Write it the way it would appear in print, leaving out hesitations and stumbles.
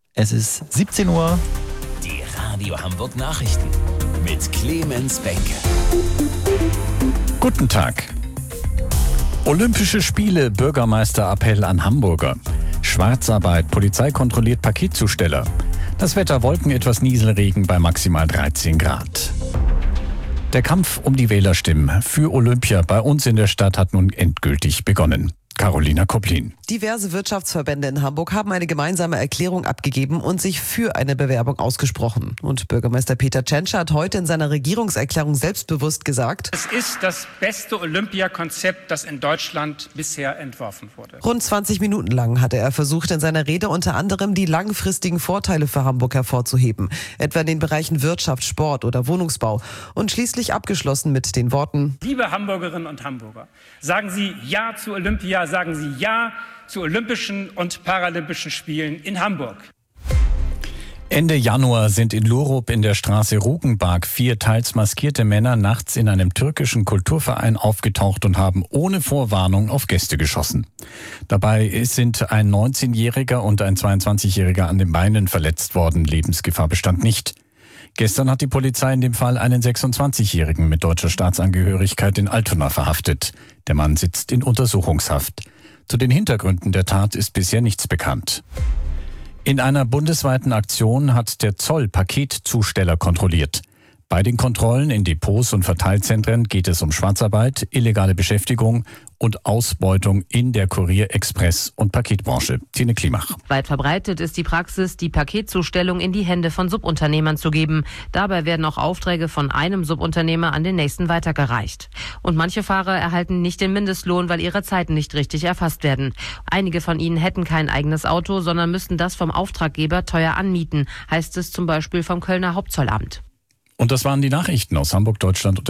Es ist 17 Uhr. Die Radio Hamburg Nachrichten mit Clemens Benke. Guten Tag. Olympische Spiele, Bürgermeisterappell an Hamburger. Schwarzarbeit, Polizei kontrolliert Paketzusteller. Das Wetter, Wolken, etwas Nieselregen bei maximal 13 Grad. Der Kampf um die Wählerstimmen für Olympia bei uns in der Stadt hat nun endgültig begonnen. Carolina Koplin. Diverse Wirtschaftsverbände in Hamburg haben eine gemeinsame Erklärung abgegeben und sich für eine Bewerbung ausgesprochen. Und Bürgermeister Peter Tschentscher hat heute in seiner Regierungserklärung selbstbewusst gesagt: Es ist das beste Olympiakonzept, das in Deutschland bisher entworfen wurde. Rund 20 Minuten lang hatte er versucht, in seiner Rede unter anderem die langfristigen Vorteile für Hamburg hervorzuheben, etwa in den Bereichen Wirtschaft, Sport oder Wohnungsbau, und schließlich abgeschlossen mit den Worten: Liebe Hamburgerinnen und Hamburger, sagen Sie Ja zu Olympia, sagen Sie Ja zu Olympischen und Paralympischen Spielen in Hamburg. Ende Januar sind in Lurup in der Straße Rugenbark 4 teils maskierte Männer nachts in einem türkischen Kulturverein aufgetaucht und haben ohne Vorwarnung auf Gäste geschossen. Dabei sind ein 19-Jähriger und ein 22-Jähriger an den Beinen verletzt worden. Lebensgefahr bestand nicht. Gestern hat die Polizei in dem Fall einen 26-Jährigen mit deutscher Staatsangehörigkeit in Altona verhaftet. Der Mann sitzt in Untersuchungshaft. Zu den Hintergründen der Tat ist bisher nichts bekannt. In einer bundesweiten Aktion hat der Zoll Paketzusteller kontrolliert. Bei den Kontrollen in Depots und Verteilzentren geht es um Schwarzarbeit, illegale Beschäftigung und Ausbeutung in der Kurier-, Express- und Paketbranche. Tine Klimach. Weit verbreitet ist die Praxis, die Paketzustellung in die Hände von Subunternehmern zu geben. Dabei werden auch Aufträge von einem Subunternehmer an den nächsten weitergereicht. Und manche Fahrer erhalten nicht den Mindestlohn, weil ihre Zeiten nicht richtig erfasst werden. Einige von ihnen hätten kein eigenes Auto, sondern müssten das vom Auftraggeber teuer anmieten, heißt es zum Beispiel vom Kölner Hauptzollamt. Und das waren die Nachrichten aus Hamburg, Deutschland und